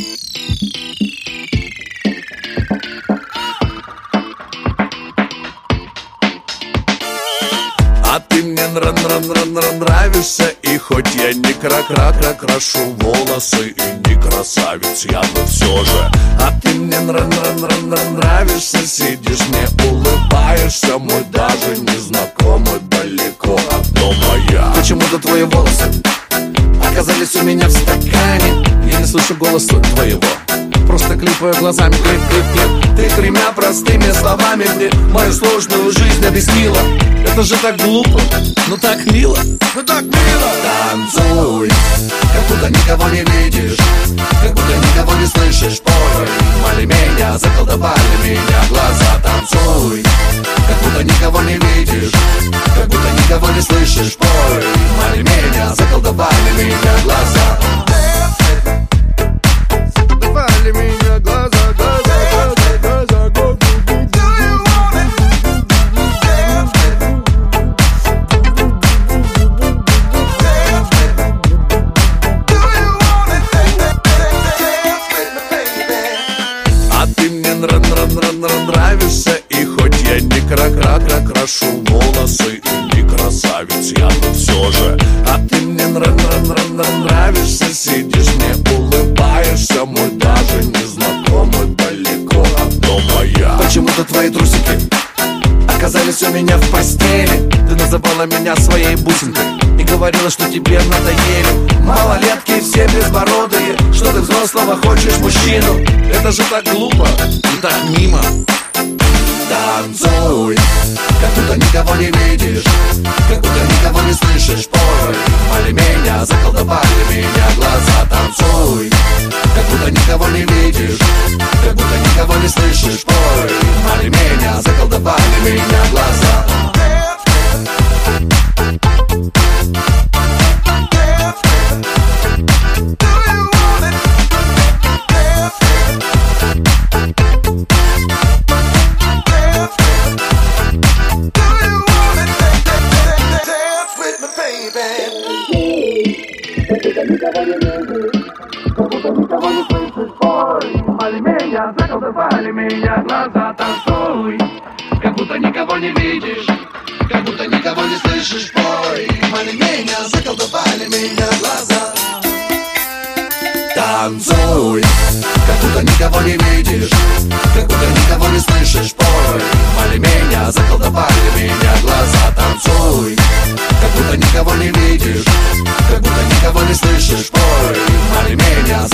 А ты мне нравишься, и хоть я не крашу волосы и не красавец, я но все же. А ты мне нравишься, сидишь, мне улыбаешься, мой даже незнакомый далеко от дома я. Почему-то твои волосы оказались у меня в стакане. Я не слышу голоса твоего, просто клипаю глазами, клип. Ты тремя простыми словами мне мою сложную жизнь объяснила. Это же так глупо, но так мило, ну так мило. Танцуй, как будто никого не видишь, как будто никого не слышишь. Поймали меня, заколдовали меня глаза. Танцуй, как будто никого не видишь, как будто никого не слышишь. Поймали меня, заколдовали меня глаза. Заколдовали меня глаза. Нравишься, и хоть я не крашу волосы и не красавец, я но все же. А ты мне нравишься, сидишь, мне улыбаешься, мой даже незнакомый далеко от дома я. Почему-то твои трусики оказались у меня в постели. Ты называла меня своей бусинкой и говорила, что тебе надоели малолетки все безбородые, что ты взрослого хочешь мужчину. Это же так глупо и так мимо. Танцуй, как будто никого не видишь, как будто никого не слышишь. Поймали меня, заколдовали меня глаза. Танцуй, как будто никого не видишь, как будто никого не слышишь. Поймали меня, заколдовали меня глаза. Поймали меня, заколдовали меня глаза. Танцуй, как будто никого не видишь, как будто никого не слышишь. Поймали меня, заколдовали меня глаза. Танцуй, как будто никого не видишь, как будто никого не слышишь. Поймали меня, заколдовали меня глаза. Танцуй, как будто никого не видишь, как будто никого не слышишь. Поймали меня,